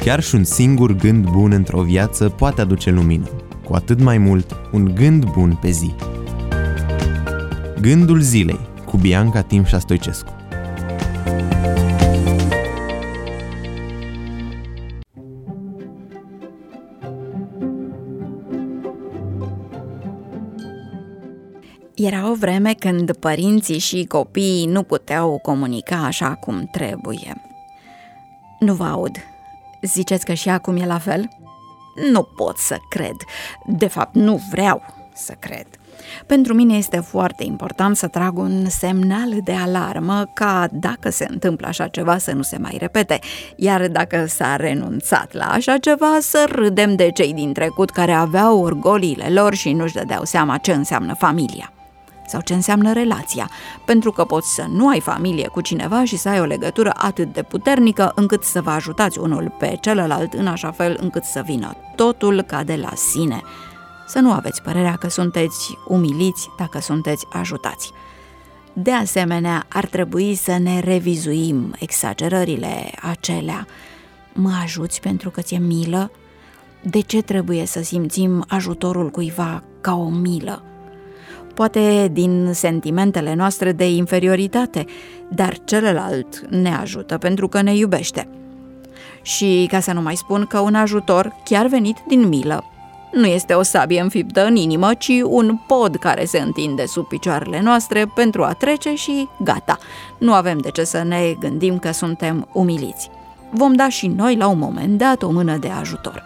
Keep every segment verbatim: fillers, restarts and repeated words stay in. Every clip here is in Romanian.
Chiar și un singur gând bun într-o viață poate aduce lumină, cu atât mai mult un gând bun pe zi. Gândul zilei cu Bianca Timșa Stoicescu. Era o vreme când părinții și copiii nu puteau comunica așa cum trebuie. Nu vă aud. Ziceți că și acum e la fel? Nu pot să cred. De fapt, nu vreau să cred. Pentru mine este foarte important să trag un semnal de alarmă ca dacă se întâmplă așa ceva să nu se mai repete, iar dacă s-a renunțat la așa ceva să râdem de cei din trecut care aveau orgoliile lor și nu-și dădeau seama ce înseamnă familia sau ce înseamnă relația, pentru că poți să nu ai familie cu cineva și să ai o legătură atât de puternică încât să vă ajutați unul pe celălalt în așa fel încât să vină totul ca de la sine. Să nu aveți părerea că sunteți umiliți dacă sunteți ajutați. De asemenea, ar trebui să ne revizuim exagerările acelea. Mă ajuți pentru că ți-e milă? De ce trebuie să simțim ajutorul cuiva ca o milă? Poate din sentimentele noastre de inferioritate, dar celălalt ne ajută pentru că ne iubește. Și ca să nu mai spun că un ajutor chiar venit din milă nu este o sabie înfiptă în inimă, ci un pod care se întinde sub picioarele noastre pentru a trece și gata. Nu avem de ce să ne gândim că suntem umiliți. Vom da și noi la un moment dat o mână de ajutor.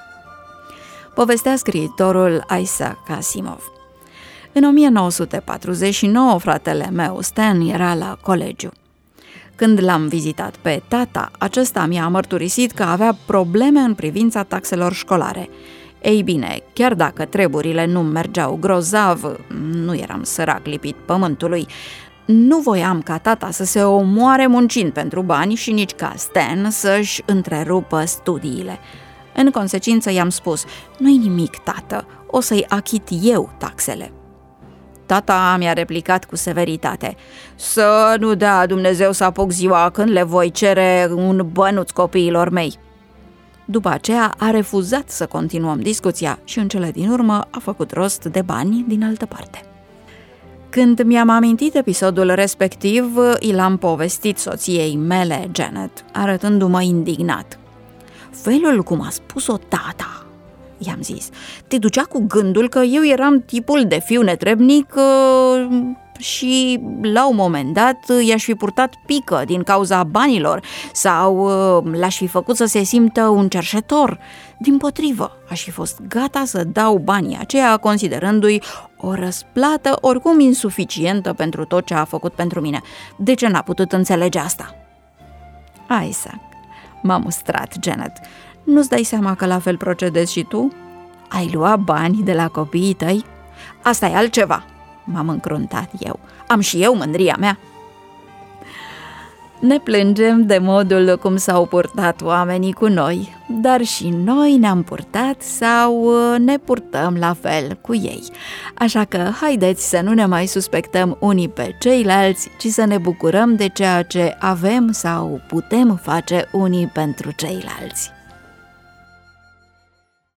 Povestea scriitorul Isaac Asimov. În o mie nouă sute patruzeci și nouă, fratele meu, Stan, era la colegiu. Când l-am vizitat pe tata, acesta mi-a mărturisit că avea probleme în privința taxelor școlare. Ei bine, chiar dacă treburile nu mergeau grozav, nu eram sărac lipit pământului, nu voiam ca tata să se omoare muncind pentru bani și nici ca Stan să-și întrerupă studiile. În consecință i-am spus, nu-i nimic, tată, o să-i achit eu taxele. Tata mi-a replicat cu severitate, să nu dea Dumnezeu să apuc ziua când le voi cere un bănuț copiilor mei. După aceea a refuzat să continuăm discuția și în cele din urmă a făcut rost de bani din altă parte. Când mi-am amintit episodul respectiv, i l-am povestit soției mele, Janet, arătându-mă indignat. Felul cum a spus-o tata, i-am zis, te ducea cu gândul că eu eram tipul de fiu netrebnic și la un moment dat i-aș fi purtat pică din cauza banilor sau l-aș fi făcut să se simtă un cerșetor. Dimpotrivă, aș fi fost gata să dau banii aceia considerându-i o răsplată oricum insuficientă pentru tot ce a făcut pentru mine. De ce n-a putut înțelege asta? Isaac, m-a mustrat Janet. Nu-ți dai seama că la fel procedezi și tu? Ai luat bani de la copiii tăi? Asta e altceva, m-am încruntat eu. Am și eu mândria mea. Ne plângem de modul cum s-au purtat oamenii cu noi, dar și noi ne-am purtat sau ne purtăm la fel cu ei. Așa că haideți să nu ne mai suspectăm unii pe ceilalți, ci să ne bucurăm de ceea ce avem sau putem face unii pentru ceilalți.